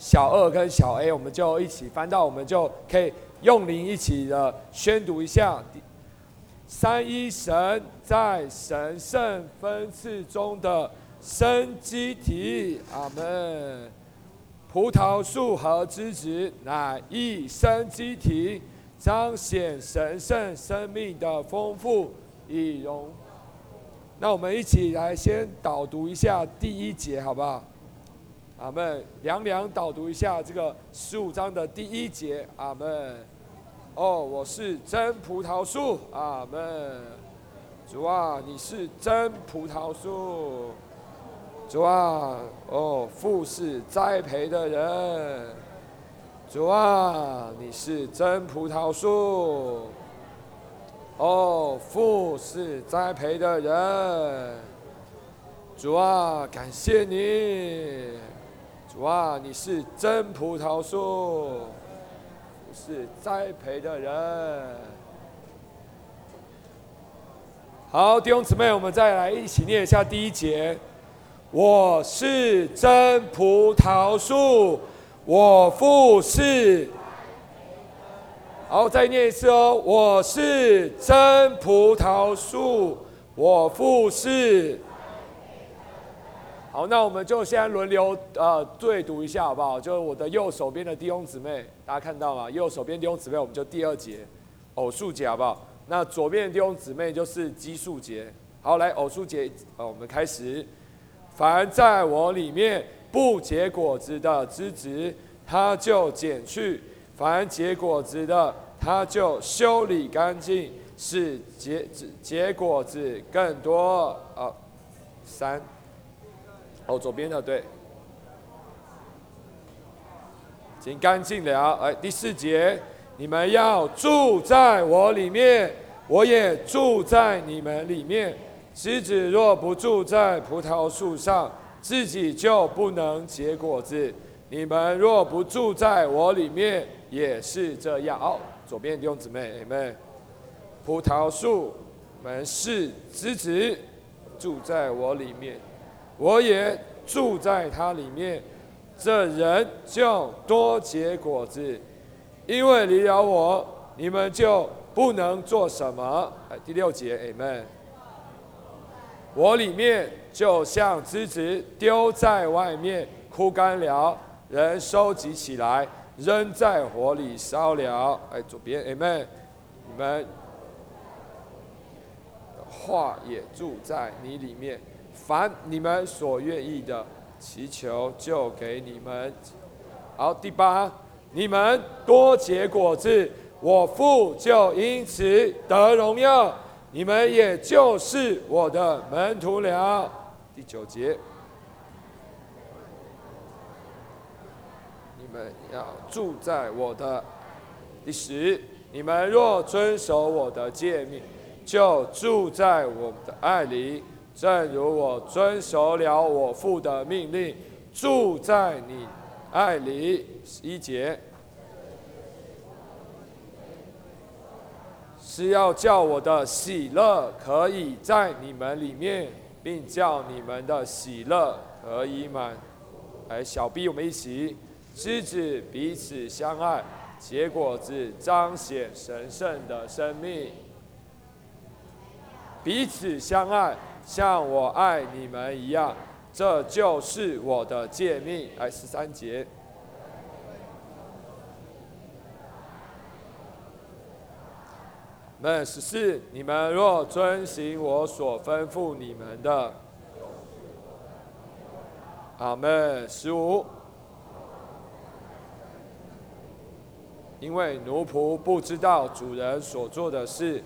小2跟小 A， 我们就一起翻到，我们就可以用灵一起的宣读一下。三一神在神圣分赐中的生机体，阿们。葡萄树和枝子乃一生机体，彰显神圣生命的丰富以容。那我们一起来先导读一下第1节，好不好？阿们。凉凉导读一下这个15章的第1节，阿们。哦，我是真葡萄树，阿们。主啊，你是真葡萄树。主啊，哦，父是栽培的人。主啊，你是真葡萄树。哦，父是栽培的人。主啊，感谢你。主啊，你是真葡萄树，是栽培的人。好，弟兄姊妹，我们再来一起念一下第1节。我是真葡萄树，我父是。好，再念一次哦。我是真葡萄树，我父是。好，那我们就现在轮流对读一下，好不好？就是我的右手边的弟兄姊妹，大家看到吗？右手边弟兄姊妹，我们就第2节偶数节，好不好？那左边的弟兄姊妹就是奇数节。好，来偶数节，我们开始。凡在我里面不结果子的枝子，它就剪去；凡结果子的，它就修理干净，使结果子更多。3。左边的对，已经干净了。第4节，你们要住在我里面，我也住在你们里面。枝子若不住在葡萄树上，自己就不能结果子。你们若不住在我里面，也是这样。左边弟兄姊妹，你们葡萄树们是枝子，住在我里面，我也住在他里面，这人就多结果子，因为离了我，你们就不能做什么。第6节 Amen。 我里面就像枝子丢在外面枯干了，人收集起来扔在火里烧了。左边 Amen。 你们话也住在你里面，凡你们所愿意的，祈求就给你们。好，第8，你们多结果子，我父就因此得荣耀，你们也就是我的门徒了。第9节，你们要住在我的。第10，你们若遵守我的诫命，就住在我的爱里，正如我遵守了我父的命令，住在你爱里。11节，是要叫我的喜乐可以在你们里面，并叫你们的喜乐可以满。小 B， 我们一起，枝子彼此相爱，结果子彰显神圣的生命。彼此相爱，像我爱你们一样，这就是我的诫命。13节。14，你们若遵行我所吩咐你们的。阿们。15，因为奴仆不知道主人所做的事，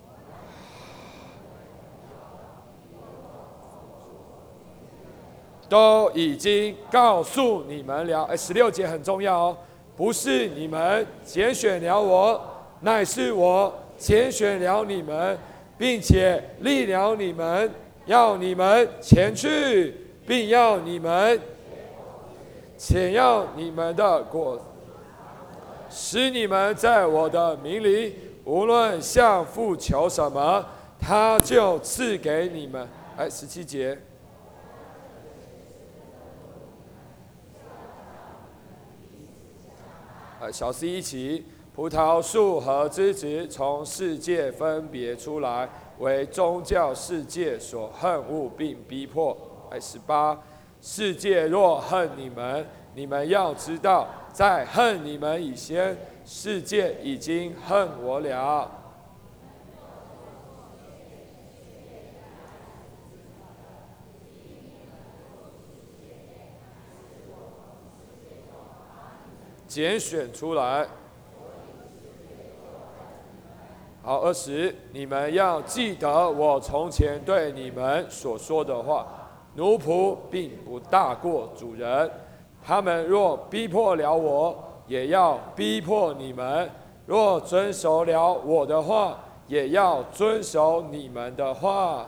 都已经告诉你们了。16节很重要哦，不是你们拣选了我，乃是我拣选了你们，并且立了你们，要你们前去，并要你们的果，使你们在我的名里，无论向父求什么，他就赐给你们。17节。 小 C 一起，葡萄树和枝子从世界分别出来，为宗教世界所恨恶并逼迫。18，世界若恨你们，你们要知道，在恨你们以前，世界已经恨我了。拣选出来。好，20，你们要记得我从前对你们所说的话，奴仆并不大过主人。他们若逼迫了我，也要逼迫你们；若遵守了我的话，也要遵守你们的话。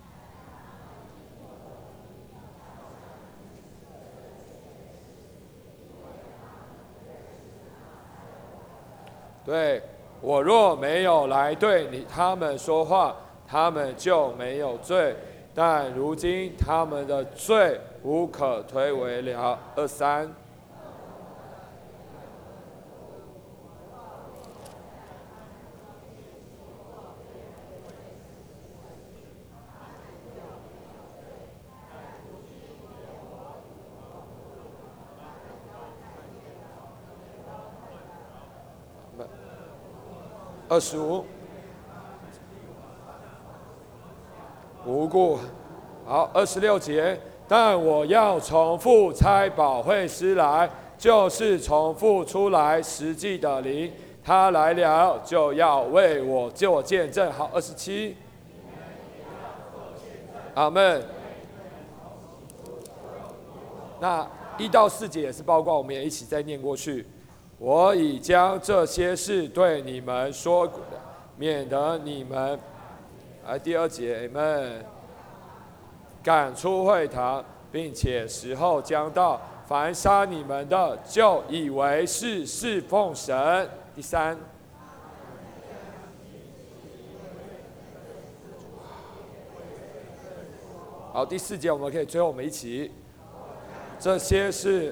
对，我若没有来对他们说话，他们就没有罪。但如今他们的罪无可推诿了。23。25，无故。好，26节。但我要重复差保惠师来，就是重复出来实际的灵。他来了，就要为我做见证。好，27。阿们。那1到4节也是包括，我们也一起再念过去。我已将这些事对你们说，免得你们，第2节，Amen，赶出会堂，并且时候将到，凡杀你们的，就以为是侍奉神。第3。好，第4节我们可以最后我们一起，这些是。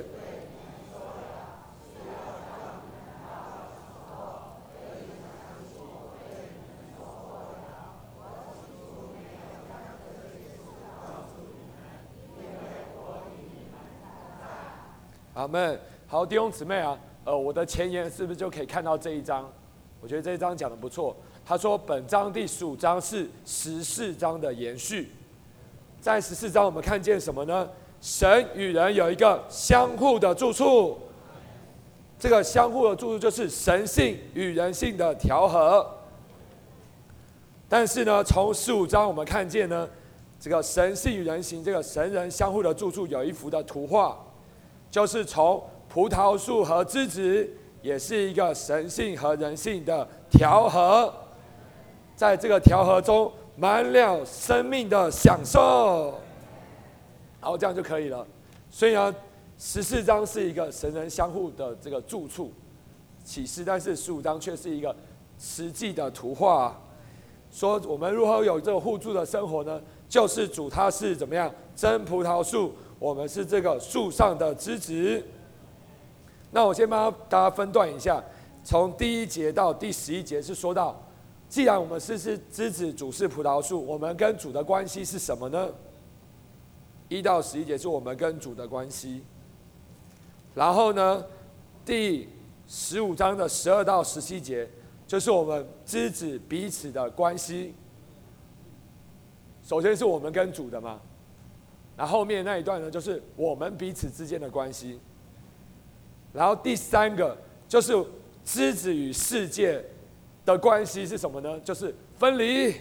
阿们。好，弟兄姊妹啊，我的前言是不是就可以看到这一章？我觉得这一章讲得不错。他说，本章第15章是14章的延续。在14章我们看见什么呢？神与人有一个相互的住处，这个相互的住处就是神性与人性的调和。但是呢，从15章我们看见呢，这个神性与人性，这个神人相互的住处有一幅的图画。就是从葡萄树和枝子，也是一个神性和人性的调和，在这个调和中满了生命的享受。好，这样就可以了。所以呢，14章是一个神人相互的这个住处启示，但是15章却是一个实际的图画，说我们如何有这个互助的生活呢？就是主他是怎么样真葡萄树。我们是这个树上的枝子。那我先帮大家分段一下，从第1节到第11节是说到，既然我们是枝子，主是葡萄树，我们跟主的关系是什么呢？1到11节是我们跟主的关系。然后呢，第15章的12到17节，就是我们枝子彼此的关系。首先是我们跟主的嘛。然后后面那一段呢，就是我们彼此之间的关系。然后第3个就是枝子与世界的关系是什么呢？就是分离。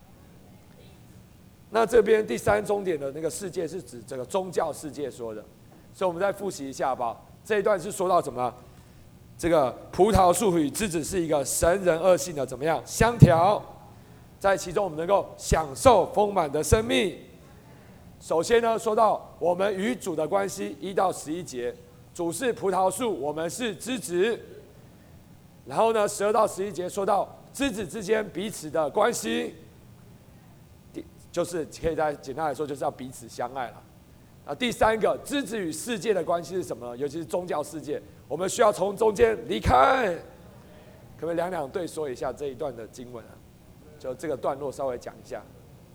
那这边第3终点的那个世界是指这个宗教世界说的，所以我们再复习一下吧。这一段是说到什么？这个葡萄树与枝子是一个神人二性的怎么样相调，在其中我们能够享受丰满的生命。首先呢，说到我们与主的关系，1到11节，主是葡萄树，我们是枝子。然后呢，12到11节说到枝子之间彼此的关系，就是可以再简单来说，就是要彼此相爱了。 第三个，枝子与世界的关系是什么？尤其是宗教世界，我们需要从中间离开。可不可以两对说一下这一段的经文啊？就这个段落稍微讲一下。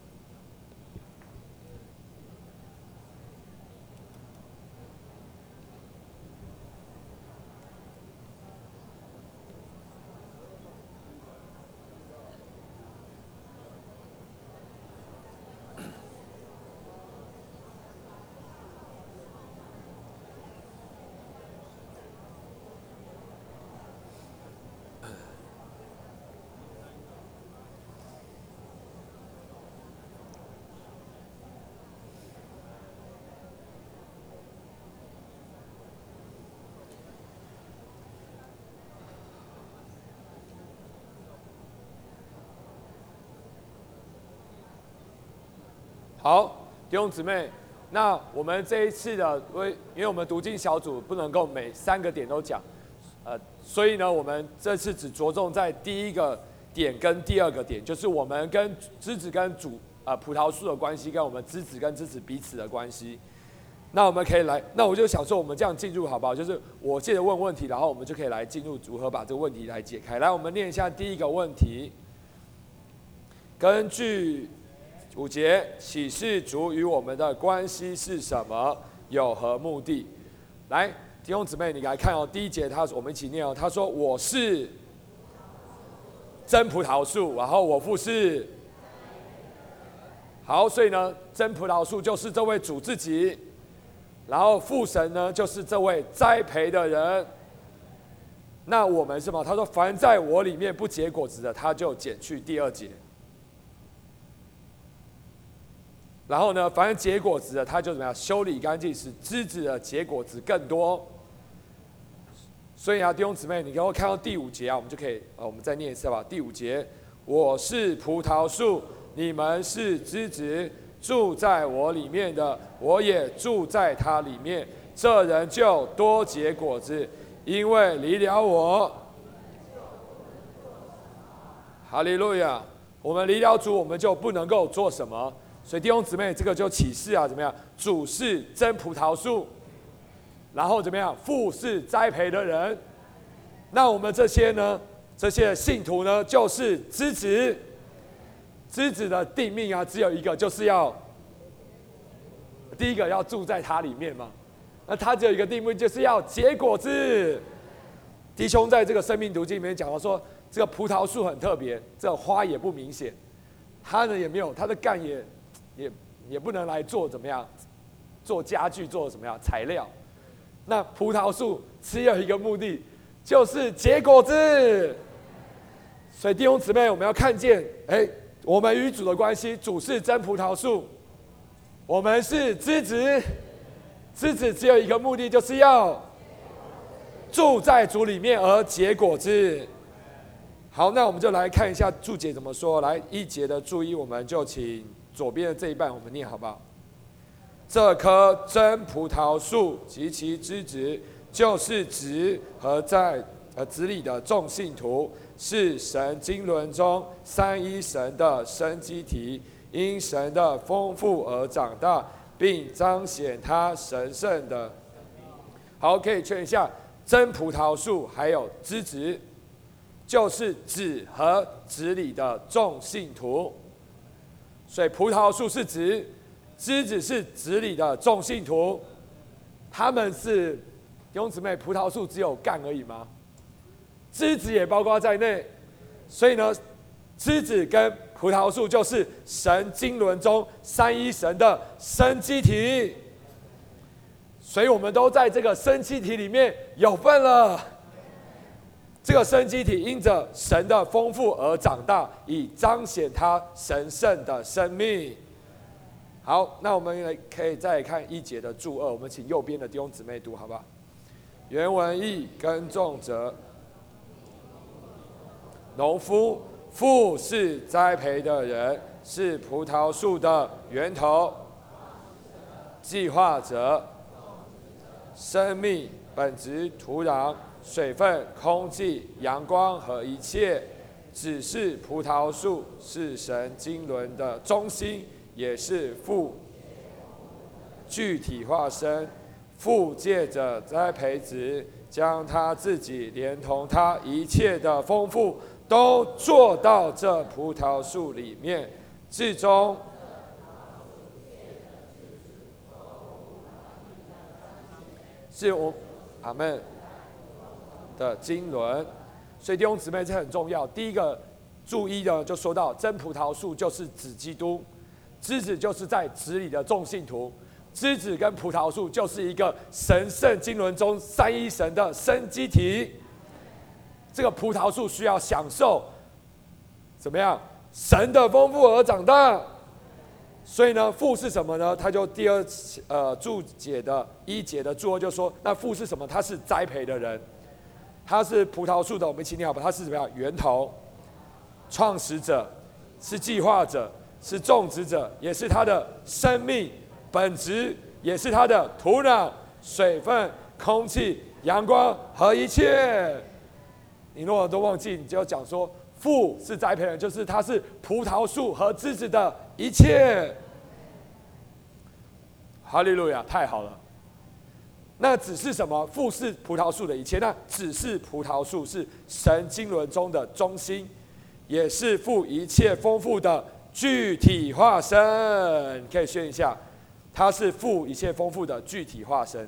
好，弟兄姊妹，那我们这一次的，因为我们读经小组不能够每3个点都讲，所以呢，我们这次只着重在第一个点跟第二个点，就是我们跟枝子跟葡萄树的关系，跟我们枝子跟枝子彼此的关系。那我们可以来，那我就想说，我们这样进入好不好？就是我接着问问题，然后我们就可以来进入如何把这个问题来解开。来，我们念一下第一个问题，根据5节，启示主与我们的关系是什么？有何目的？来，弟兄姊妹，你来看哦。第1节，我们一起念哦。他说：“我是真葡萄树，然后我父是。”好，所以呢，真葡萄树就是这位主自己，然后父神呢，就是这位栽培的人。那我们是什么？他说：“凡在我里面不结果子的，他就剪去。”第2节。然后呢，凡结果子的，他就怎么样修理干净，使枝子的结果子更多。所以啊，弟兄姊妹，你给我看到第5节啊，我们就可以我们再念一次吧。第5节，我是葡萄树，你们是枝子，住在我里面的，我也住在他里面，这人就多结果子，因为离了我，哈利路亚，我们离了主，我们就不能够做什么。所以弟兄姊妹，这个就启示啊，怎么样？主是真葡萄树，然后怎么样？父是栽培的人。那我们这些呢？这些信徒呢，就是枝子。枝子的定命啊，只有一个，就是要第一个要住在它里面嘛。那它只有一个定命，就是要结果子。弟兄在这个生命读经里面讲到说，这个葡萄树很特别，这个花也不明显，它呢也没有，它的干也不能来做怎么样，做家具，做什么样材料。那葡萄树只有一个目的，就是结果子。所以弟兄姊妹，我们要看见，我们与主的关系，主是真葡萄树，我们是枝子。枝子只有一个目的，就是要住在主里面而结果子。好，那我们就来看一下注解怎么说。来1节的注意，我们就请左边的这一半我们念好不好？这棵真葡萄树及其枝子，就是子和在子里的众信徒，是神经纶中三一神的生机体，因神的丰富而长大，并彰显他神圣的。好，可以确认一下，真葡萄树还有枝子，就是子和子里的众信徒。所以葡萄树是子，枝子是子里的众信徒。他们是弟兄姊妹，葡萄树只有干而已吗？枝子也包括在内。所以呢，枝子跟葡萄树就是神经纶中三一神的生机体。所以我们都在这个生机体里面有份了。这个生机体因着神的丰富而长大，以彰显他神圣的生命。好，那我们可以再看1节的注2，我们请右边的弟兄姊妹读好不好？原文义，耕种者，农夫，父是栽培的人，是葡萄树的源头。计划者，生命本质土壤、水分、空气、阳光和一切，只是葡萄树是神经纶的中心，也是父。 具体化身。父借着栽培子，将他自己连同他一切的丰富都做到这葡萄树里面，至终是我阿们的经纶。所以弟兄姊妹，这很重要。第一个注意的就说到，真葡萄树就是指基督，枝子就是在子里的众信徒。枝子跟葡萄树就是一个神圣经纶中三一神的生机体。这个葡萄树需要享受怎么样神的丰富而长大。所以呢，父是什么呢？他就第二注解的1节的注就说，那父是什么？他是栽培的人，他是葡萄树的，我们一起念好吧？他是怎么样？源头、创始者，是计划者，是种植者，也是他的生命本质，也是它的土壤、水分、空气、阳光和一切。你如果都忘记，你就要讲说，父是栽培人，就是他是葡萄树和枝子的一切。哈利路亚，太好了。那只是什么？父是葡萄树的一切，那只是葡萄树是神经纶中的中心，也是父一切丰富的具体化身。你可以宣一下。它是父一切丰富的具体化身。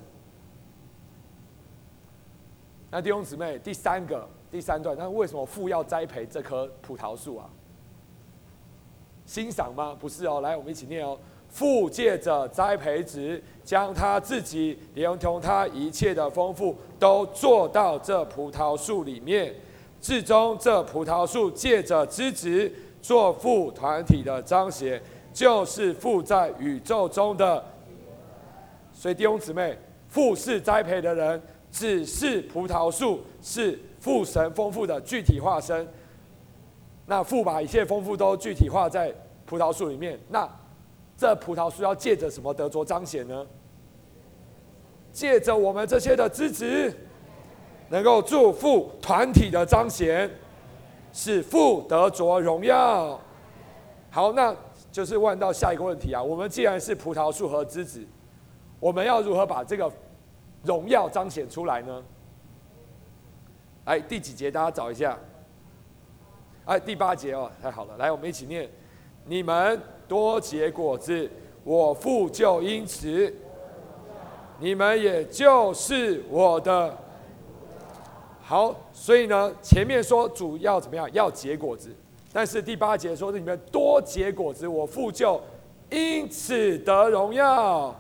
那弟兄姊妹，第三段，那为什么父要栽培这棵葡萄树啊？欣赏吗？不是哦，来，我们一起念哦。父借着栽培子，将他自己连同他一切的丰富都做到这葡萄树里面，至终这葡萄树借着枝子做父团体的彰显。就是父在宇宙中的。所以弟兄姊妹，父是栽培的人，只是葡萄树是父神丰富的具体化身。那父把一切丰富都具体化在葡萄树里面，那这葡萄树要借着什么得着彰显呢？借着我们这些的枝子，能够祝福团体的彰显，使父得着荣耀。好，那就是问到下一个问题啊，我们既然是葡萄树和枝子，我们要如何把这个荣耀彰显出来呢？来，第几节大家找一下？第8节哦，太好了，来，我们一起念：你们多结果子，我父就因此，你们也就是我的。好，所以呢，前面说主要怎么样？要结果子。但是第8节说，你们多结果子，我父就因此得荣耀。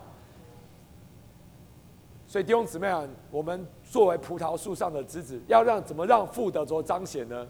所以弟兄姊妹啊，我们作为葡萄树上的枝子，要怎么让父得着彰显呢？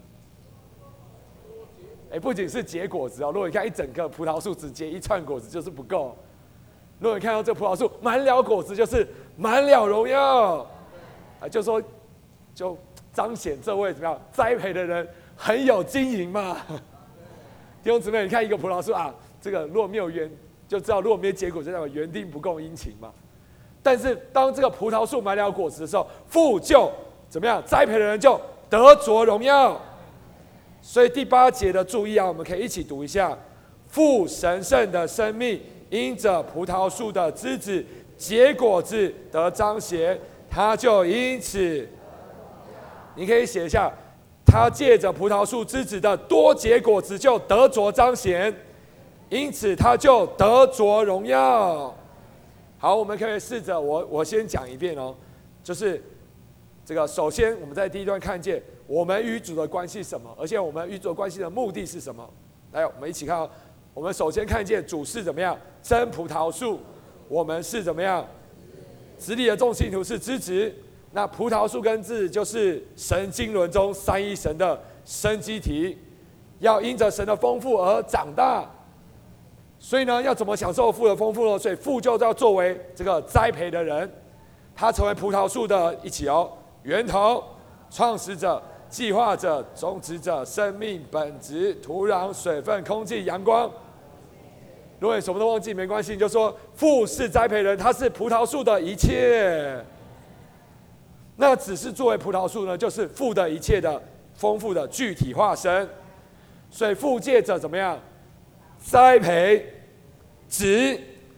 不仅是结果子哦，如果你看一整个葡萄树只结一串果子就是不够。如果你看到这葡萄树满了果子，就是满了荣耀。就说就彰显这位怎么样栽培的人很有经营嘛。弟兄姊妹，你看一个葡萄树啊，这个如果没有园，就知道如果没有结果，就代表园丁不够殷勤嘛。但是当这个葡萄树满了果子的时候，父就怎么样？栽培的人就得着荣耀。所以第8节的注意啊，我们可以一起读一下：父神圣的生命因着葡萄树的枝子结果子得彰显，他就因此，你可以写一下，他借着葡萄树枝子的多结果子就得着彰显，因此他就得着荣耀。好，我们可以试着我先讲一遍哦，就是这个首先我们在第一段看见我们与主的关系是什么，而且我们与主的关系的目的是什么。来，我们一起看哦。我们首先看见主是怎么样真葡萄树，我们是怎么样子里的众信徒是枝子。那葡萄树跟枝子就是神经纶中三一神的生机体，要因着神的丰富而长大。所以呢，要怎么享受父的丰富呢？所以父就要作为这个栽培的人，他成为葡萄树的一起哦，源头、创始者、计划者、种植者、生命本质、土壤、水分、空气、阳光。如果你什么都忘记没关系，你就说父是栽培人，他是葡萄树的一切。那只是作为葡萄树呢，就是父的一切的丰富的具体化身。所以父借着怎么样栽培子，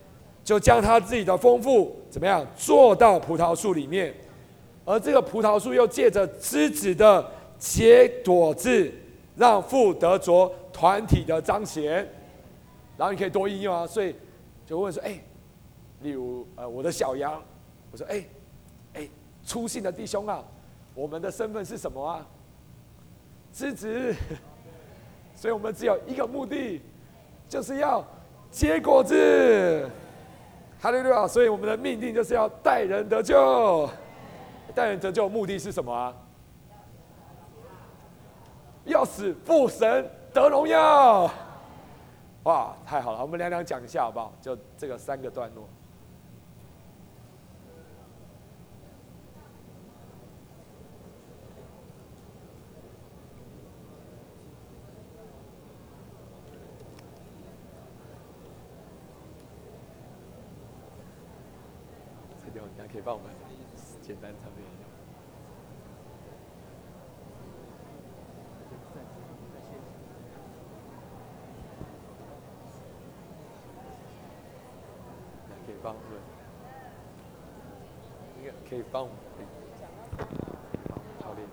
就将他自己的丰富怎么样做到葡萄树里面，而这个葡萄树又借着枝子的结果子，让父得着团体的彰显。然后你可以多应用啊，所以就问说，例如我的小羊，我说初信的弟兄啊，我们的身份是什么啊？枝子，所以我们只有一个目的，就是要结果子。哈利路亚！所以我们的命定就是要带人得救。带人得救的目的是什么啊？要使父神得荣耀。哇，太好了！我们两讲一下好不好？就这个3个段落。你还可以帮我们简单唱一下。可以帮我们，应该可以帮我们教练。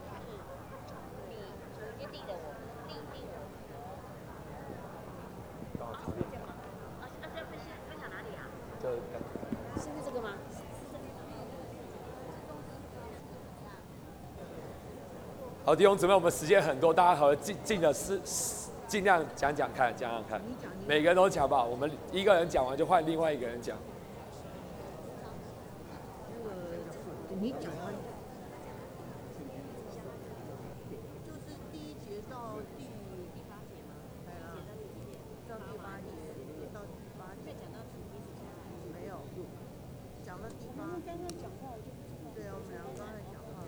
你定的我，定我。帮我教练。这要分享哪里啊？是不是这个吗？好，弟兄姊妹，我们时间很多，大家和尽量讲看，每个人都讲吧。我们一个人讲完就换另外一个人讲。 你讲完，就是第1节到第8节吗？对啊，到第8节，到第8节。讲到没有，讲到第8。刚刚讲话我就不知道。对啊，我们两个刚才讲话。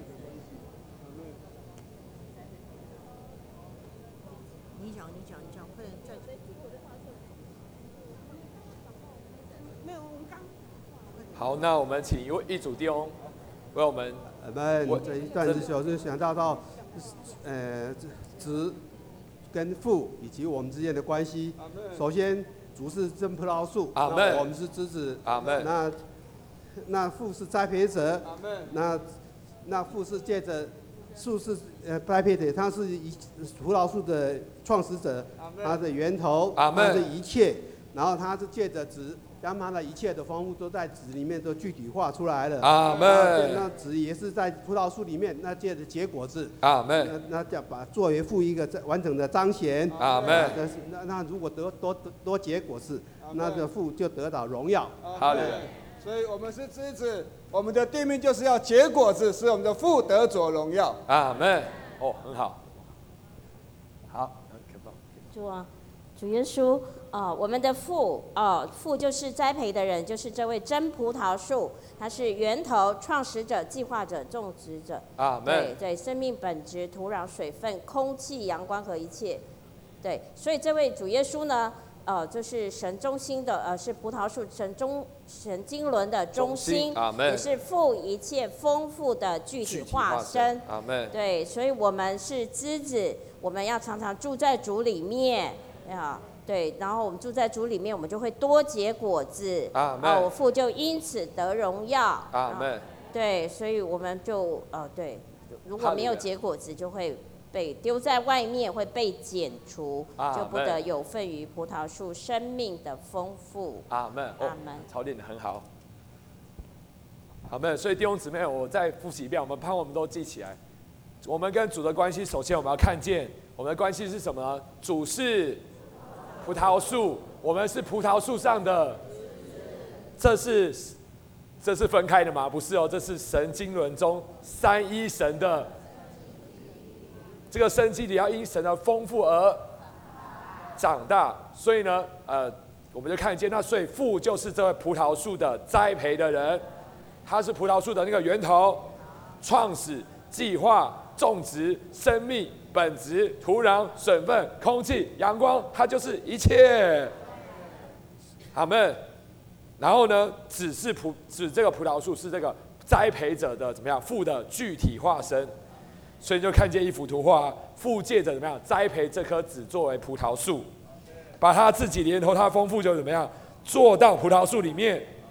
你讲，快点再。没有，我们刚。 好，那我们请一组弟兄为我们。 我这一段是就是想到，子跟父以及我们之间的关系。首先，主是真葡萄树，我们是枝子。 阿门。 那父是栽培者。那父是借着树是栽培者，他是葡萄树的创始者，他的源头，他的一切。然后他是借着籽，将他的一切的丰富都在籽里面都具体化出来了。 阿门。 那籽也是在葡萄树里面，那借着结果子。 阿门。 那叫把作为父一个完整的彰显。 阿门。 那如果多结果子，那个父就得到荣耀。 好的。 所以我们是枝子，我们的诫命就是要结果子，使我们的父得着荣耀。 阿门。哦，很好。好， 主耶稣，我们的父，父就是栽培的人，就是这位真葡萄树，他是源头、创始者、计划者、种植者。 阿门。 对，生命本质、土壤、水分、空气、阳光和一切。对，所以这位主耶稣呢，就是神中心的，是葡萄树神经纶的中心，也是父一切丰富的具体化身。 阿门。 对，所以我们是枝子，我们要常常住在主里面。对，然后我们住在主里面，我们就会多结果子。我父就因此得荣耀。 阿门。 对，所以我们就对，如果没有结果子，就会被丢在外面，会被剪除，就不得有份于葡萄树生命的丰富。 阿门。 阿门。 操练得很好。阿门。所以弟兄姊妹，我再复习一遍，我们盼望我们都记起来。我们跟主的关系，首先我们要看见我们的关系是什么呢？主是葡萄树，我们是葡萄树上的。这是分开的吗？不是哦，这是神经纶中三一神的这个生机里，要因神的丰富而长大。所以呢，我们就看见，那所以父就是这位葡萄树的栽培的人，他是葡萄树的那个源头、创始、计划、种植、生命、本质、土壤、水分、空气、阳光，它就是一切。阿们。然后呢，指这个葡萄树是这个栽培者的怎么样父的具体化身，所以就看见一幅图画，父借着怎么样栽培这颗籽作为葡萄树，把他自己连头他丰富就怎么样做到葡萄树里面，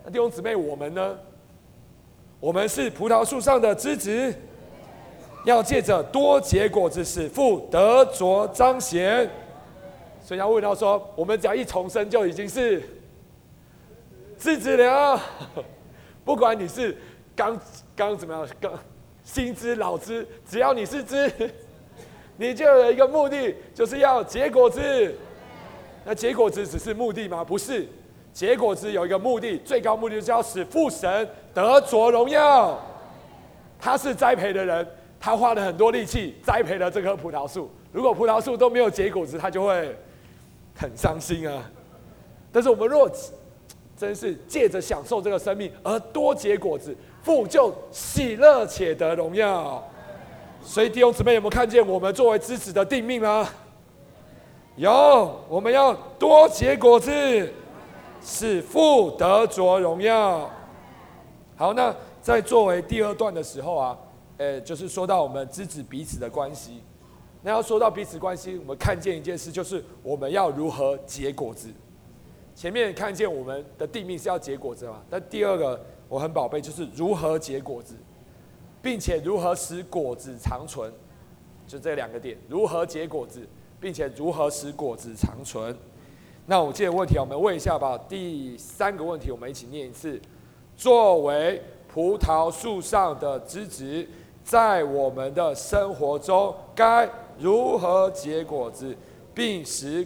那弟兄姊妹，我们呢？我们是葡萄树上的枝子，要借着多结果子，使父得着彰显。所以要问到说，我们只要一重生，就已经是枝子了。不管你是刚怎么样，新枝老枝，只要你是枝，你就有一个目的，就是要结果子。那结果子只是目的吗？不是，结果子有一个目的，最高目的就是要使父神得着荣耀。他是栽培的人，他花了很多力气栽培了这棵葡萄树。如果葡萄树都没有结果子，他就会很伤心啊。但是我们若真是借着享受这个生命而多结果子，父就喜乐且得荣耀。所以弟兄姊妹有没有看见我们作为枝子的定命呢？有，我们要多结果子，使父得着荣耀。好，那在作为第二段的时候啊，就是说到我们枝子彼此的关系。那要说到彼此关系，我们看见一件事，就是我们要如何结果子。前面看见我们的定命是要结果子嘛，但第二个我很宝贝，就是如何结果子，并且如何使果子长存，就这两个点，如何结果子，并且如何使果子长存。那我接着问题，我们问一下吧。第三个问题，我们一起念一次：作为葡萄树上的枝子，在我们的生活中该如何结果子，并使……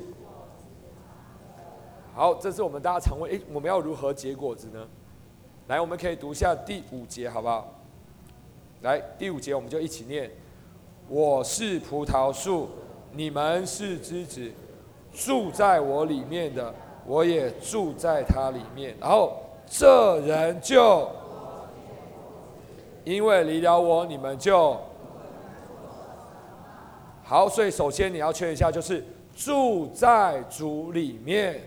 好，这是我们大家常问：我们要如何结果子呢？来，我们可以读一下第5节，好不好？来，第5节我们就一起念：我是葡萄树，你们是枝子，住在我里面的，我也住在他里面。然后这人就因为离了我，你们就好。所以首先你要确认一下，就是住在主里面。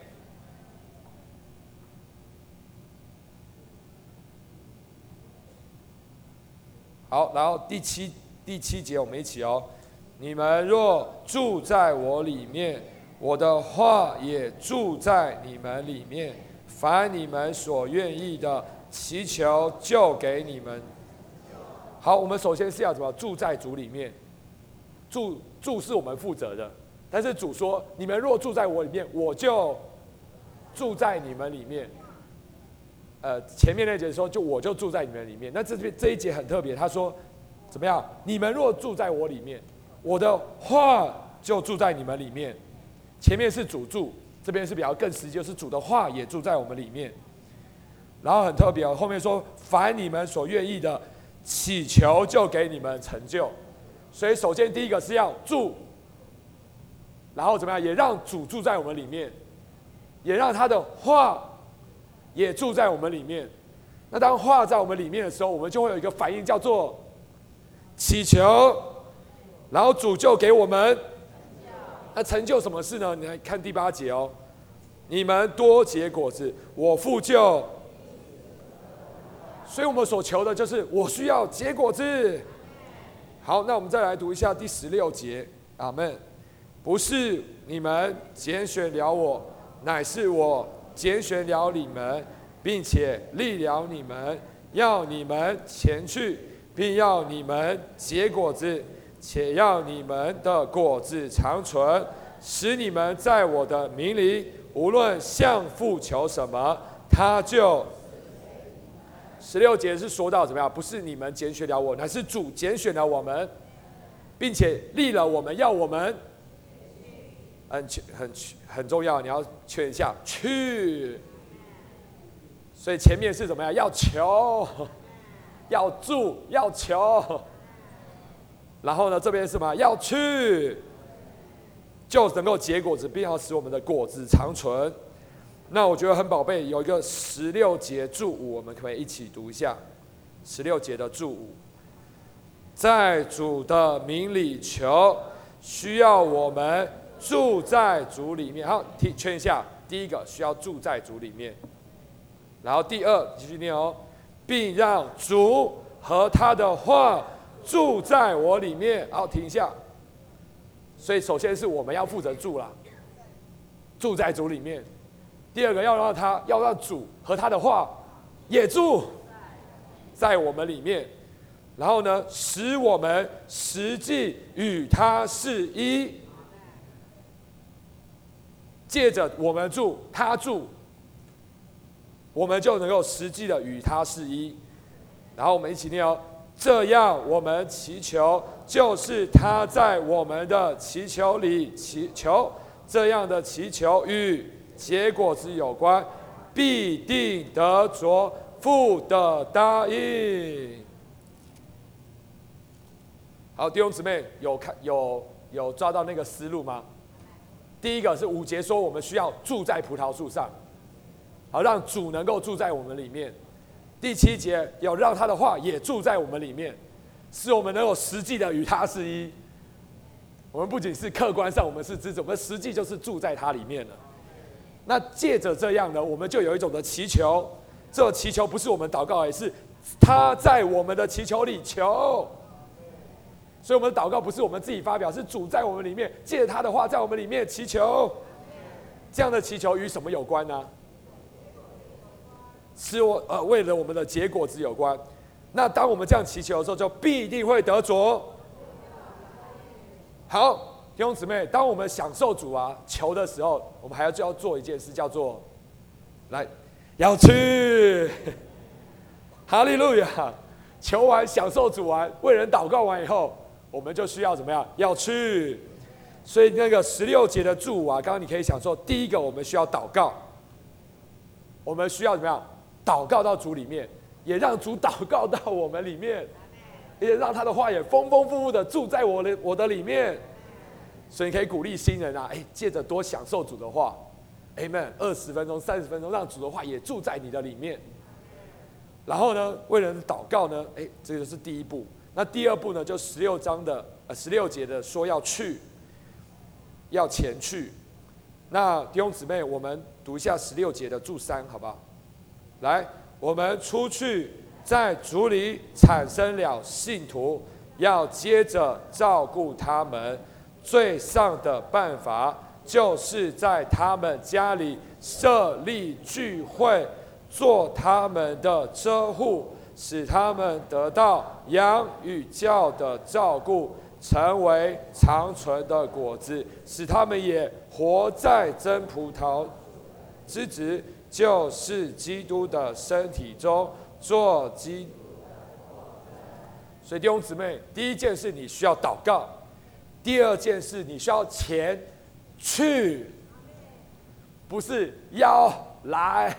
好，然后第七节我们一起哦。你们若住在我里面，我的话也住在你们里面。凡你们所愿意的，祈求就给你们。好，我们首先是要怎么住在主里面？住是我们负责的，但是主说：你们若住在我里面，我就住在你们里面。前面那节说，我就住在你们里面。那这一节很特别，他说怎么样？你们若住在我里面，我的话就住在你们里面。前面是主住，这边是比较更实际，就是主的话也住在我们里面。然后很特别，后面说：凡你们所愿意的，祈求就给你们成就。所以首先第一个是要住，然后怎么样？也让主住在我们里面，也让他的话也住在我们里面。那当话在我们里面的时候，我们就会有一个反应，叫做祈求，然后主就给我们。那成就什么事呢？你来看第8节哦。你们多结果子，我父就……所以我们所求的就是我需要结果子。好，那我们再来读一下第16节。阿们。不是你们拣选了我，乃是我拣选了你们，并且立了你们，要你们前去，并要你们结果子，且要你们的果子长存，使你们在我的名里，无论向父求什么，他就。16节是说到怎么样？不是你们拣选了我，乃是主拣选了我们，并且立了我们，要我们很重要，你要确认一下去。所以前面是怎么样？要求，要住，要求。然后呢，这边是什么？要去，就能够结果子，并要使我们的果子长存。那我觉得很宝贝，有一个16节注5，我们可不可以一起读一下16节的注5？在主的名里求，需要我们住在主里面。好，圈一下，第一个需要住在主里面，然后第二继续念哦，并让主和他的话住在我里面。好，停一下。所以首先是我们要负责住啦，住在主里面。第二个要让主和他的话也住在我们里面，然后呢，使我们实际与他是一。借着我们住，他住，我们就能够实际的与他是一。然后我们一起念哦，这样我们祈求，就是他在我们的祈求里祈求，这样的祈求与结果子有关，必定得着父的答应。好，弟兄姊妹，有抓到那个思路吗？第一个是5节说，我们需要住在葡萄树上，好让主能够住在我们里面。第7节要让他的话也住在我们里面，使我们能够实际的与他是一。我们不仅是客观上我们是知子，我们实际就是住在他里面了。那借着这样呢，我们就有一种的祈求，这祈求不是我们祷告，而是他在我们的祈求里求。所以我们的祷告不是我们自己发表，是主在我们里面，借着他的话在我们里面祈求。这样的祈求与什么有关呢？是为了我们的结果子有关。那当我们这样祈求的时候，就必定会得着。好，弟兄姊妹，当我们享受主求的时候，我们还要做一件事，叫做要去。哈利路亚！求完享受主完，为人祷告完以后，我们就需要怎么样？要去。所以那个16节的祝刚刚你可以想说，第一个我们需要祷告，我们需要怎么样？祷告到主里面，也让主祷告到我们里面，也让他的话也丰丰富富的住在我的里面。所以你可以鼓励新人借着多享受主的话 ，Amen。20分钟、30分钟，让主的话也住在你的里面。然后呢，为人祷告呢，这个是第一步。那第二步呢，就16节的说要去，要前去。那弟兄姊妹，我们读一下16节的注3，好不好？来，我们出去，在主里产生了信徒，要接着照顾他们。最上的办法，就是在他们家里设立聚会，做他们的遮护，使他们得到养与教的照顾，成为长存的果子，使他们也活在真葡萄之子，就是基督的身体中做基。所以弟兄姊妹，第一件事你需要祷告，第二件事你需要前去，不是要来。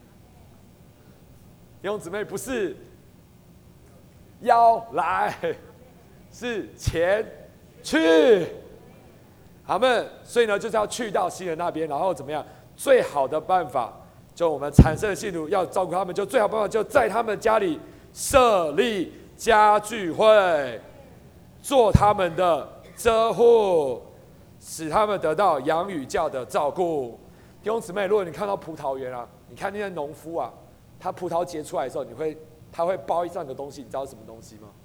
弟兄姊妹，不是要来，是前去。好们，所以呢，就是要去到新人那边，然后怎么样？最好的办法，就我们产生的信徒要照顾他们，就最好办法就在他们家里设立家聚会，做他们的遮护，使他们得到养与教的照顾。弟兄姊妹，如果你看到葡萄园你看那些农夫他葡萄结出来的时候，他会包上一个东西，你知道是什么东西吗？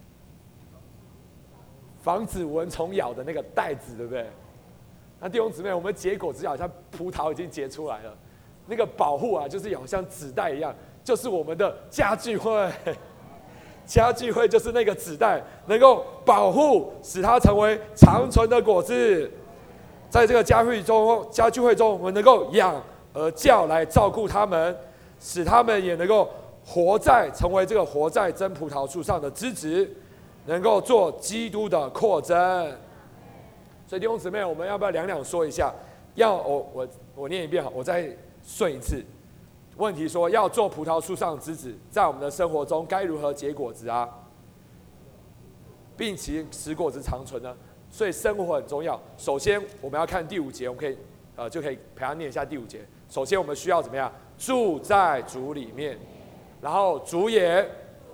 防止蚊虫咬的那个袋子，对不对？那弟兄姊妹，我们结果子好像葡萄已经结出来了，那个保护就是好像纸袋一样，就是我们的家聚会。家聚会就是那个纸袋，能够保护，使它成为长存的果子。在这个家聚会中，我们能够养而教来照顾他们，使他们也能够成为这个活在真葡萄树上的枝子，能够做基督的扩增。所以弟兄姊妹，我们要不要两说一下？我念一遍好，我再顺一次。问题说要做葡萄树上的枝子，在我们的生活中该如何结果子并其使果子长存呢？所以生活很重要。首先我们要看第5节，我们就可以陪他念一下第5节。首先我们需要怎么样？住在主里面，然后主也，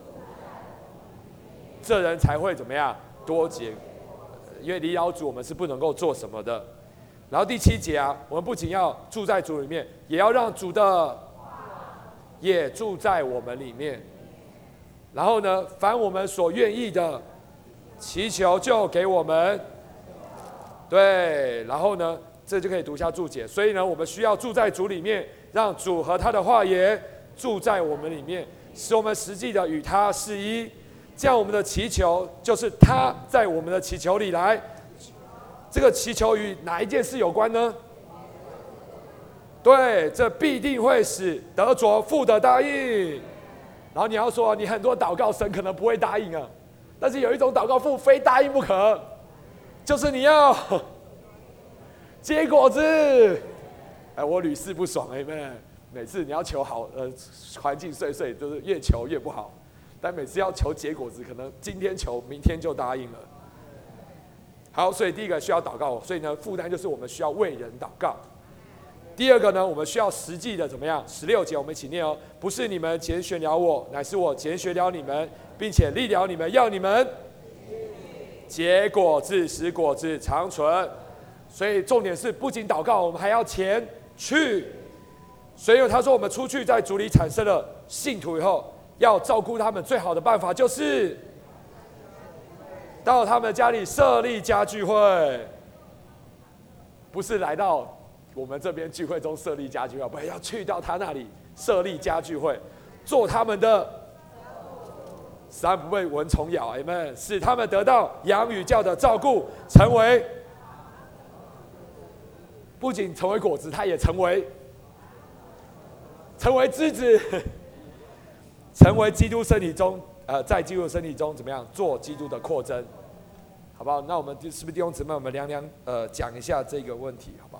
这人才会怎么样？多结。因为离了主，我们是不能够做什么的。然后第7节我们不仅要住在主里面，也要让主的也住在我们里面。然后呢，凡我们所愿意的，祈求就给我们。对，然后呢，这就可以读一下注解。所以呢，我们需要住在主里面，让主和他的话也住在我们里面， 使我们实际的与他是一，这样我们的祈求就是他在我们的祈求里来。这个祈求与哪一件事有关呢？对，这必定会使得着父的答应。然后你要说，你很多祷告神可能不会答应啊，但是有一种祷告父非答应不可，就是你要结果子。我屡试不爽，Amen。每次你要求好，环境碎碎，就是越求越不好。但每次要求结果子，可能今天求，明天就答应了。好，所以第一个需要祷告，所以呢，负担就是我们需要为人祷告。第二个呢，我们需要实际的怎么样？16节我们一起念哦。不是你们拣选了我，乃是我拣选了你们，并且立了你们，要你们结果子，使果子长存。所以重点是，不仅祷告，我们还要前去。所以他说，我们出去在主里产生了信徒以后，要照顾他们最好的办法就是到他们家里设立家聚会，不是来到我们这边聚会中设立家聚会，不要去到他那里设立家聚会，做他们的，使他们不被蚊虫咬 ，Amen， 使他们得到养与教的照顾，不仅成为果子，他也成为枝子，成为基督身体中，在基督的身体中怎么样做基督的扩增，好不好？那我们是不是弟兄姊妹，我们讲一下这个问题，好不好？